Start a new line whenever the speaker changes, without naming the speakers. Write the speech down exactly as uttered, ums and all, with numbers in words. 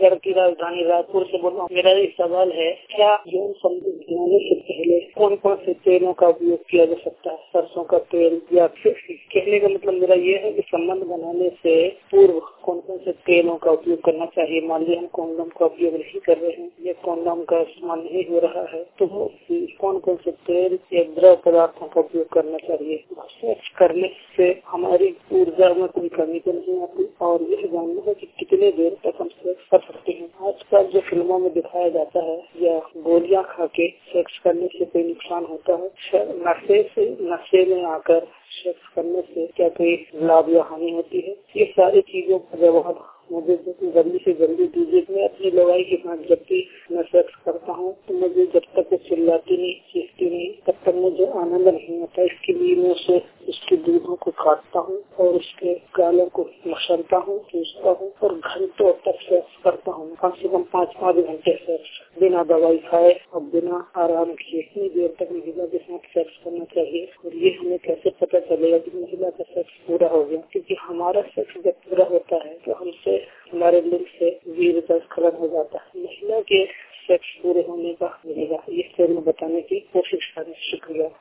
छत्तीसगढ़ की राजधानी रायपुर से बोल रहा हूँ। मेरा एक सवाल है, क्या यौन संबंध बनाने से पहले कौन कौन से तेलों का उपयोग किया जा सकता है? सरसों का तेल या फिर कहने का मतलब मेरा ये है कि संबंध बनाने से पूर्व कौन कौन से तेलों का उपयोग करना चाहिए? मान लीजिए हम कॉन्डोम का उपयोग नहीं कर रहे हैं या कॉन्डोम का इस्तेमाल नहीं हो रहा है, तो कौन कौन से तेल या द्रव पदार्थों का उपयोग करना चाहिए? सेक्स करने से हमारी ऊर्जा में कोई कमी तो नहीं आती, और यह जानना है कि कितने देर तक हम सेक्स कर सकते हैं। आजकल जो फिल्मों में दिखाया जाता है या गोलियां खा के सेक्स करने से कोई नुकसान होता है? नशे से नशे में आकर सेक्स करने से क्या कोई लाभ या हानि होती है? ये सारी चीजों का जवाब मुझे जल्दी से जल्दी दीजिए। मैं अपनी लड़ाई के साथ जब भी मैं सेक्स करता हूँ तो मुझे जब तक वो चिल्लाती नहीं, चीखती नहीं, तब तक मुझे आनंद नहीं आता। इसके लिए मैं उसे उसके दूधों को काटता हूँ और उसके गालों को मसलता हूँ, चूसता हूँ और घंटों तक सेक्स करता हूँ। कम से कम पाँच पाँच घंटे सेक्स बिना दवाई खाए और बिना आराम किए इतनी देर तक महिला के साथ सेक्स करना चाहिए। और ये हमें कैसे पता चलेगा कि महिला का सेक्स पूरा हो गया? क्योंकि हमारा सेक्स जब पूरा होता है तो हमसे हमारे लिंग से वीर का स्खलन हो जाता है। महिला के सेक्स पूरे होने का मिलेगा, ये मैं बताने की कोशिश करें। शुक्रिया।